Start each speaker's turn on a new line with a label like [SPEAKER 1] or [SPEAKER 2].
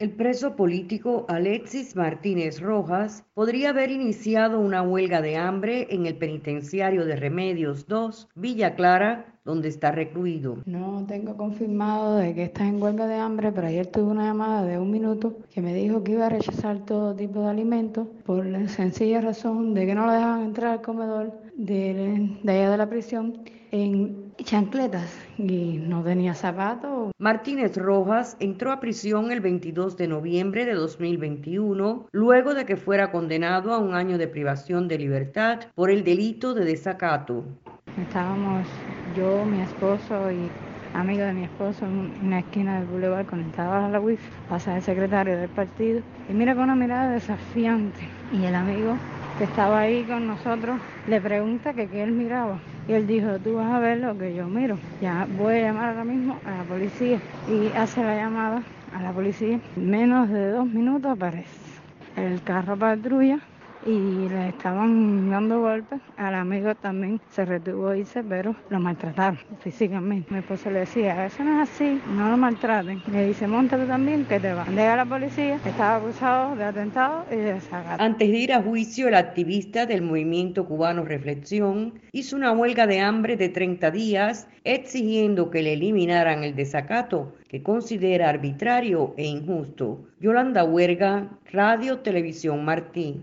[SPEAKER 1] El preso político Alexis Martínez Rojas podría haber iniciado una huelga de hambre en el penitenciario de Remedios 2, Villa Clara, donde está recluido.
[SPEAKER 2] No tengo confirmado de que está en huelga de hambre, pero ayer tuve una llamada de 1 minuto que me dijo que iba a rechazar todo tipo de alimentos por la sencilla razón de que no lo dejaban entrar al comedor de allá de la prisión en chancletas y no tenía zapatos.
[SPEAKER 1] Martínez Rojas entró a prisión el 22 de noviembre de 2021, luego de que fuera condenado a un año de privación de libertad por el delito de desacato.
[SPEAKER 2] Estábamos yo, mi esposo y amigo de mi esposo en una esquina del bulevar conectados a la wifi. Pasa el secretario del partido y mira con una mirada desafiante. Y el amigo que estaba ahí con nosotros le pregunta que qué él miraba. Y él dijo, tú vas a ver lo que yo miro. Ya voy a llamar ahora mismo a la policía. Y hace la llamada a la policía. Menos de 2 minutos aparece el carro patrulla y le estaban dando golpes. Al amigo también se retuvo a irse, pero lo maltrataron físicamente. Mi esposo le decía, eso no es así, no lo maltraten. Le dice, montate también que te van. Llega la policía, estaba acusado de atentado y de desacato.
[SPEAKER 1] Antes de ir a juicio, el activista del movimiento cubano Reflexión hizo una huelga de hambre de 30 días exigiendo que le eliminaran el desacato que considera arbitrario e injusto. Yolanda Huerga, Radio Televisión Martí.